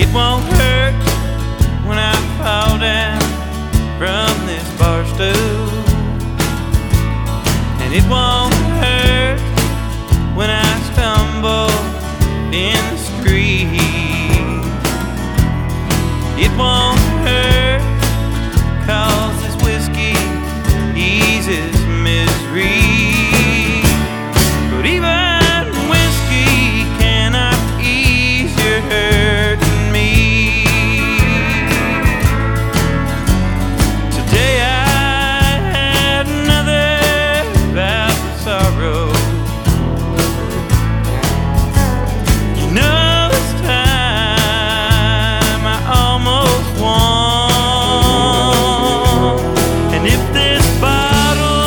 It won't hurt when I fall down from this bar stool, and it won't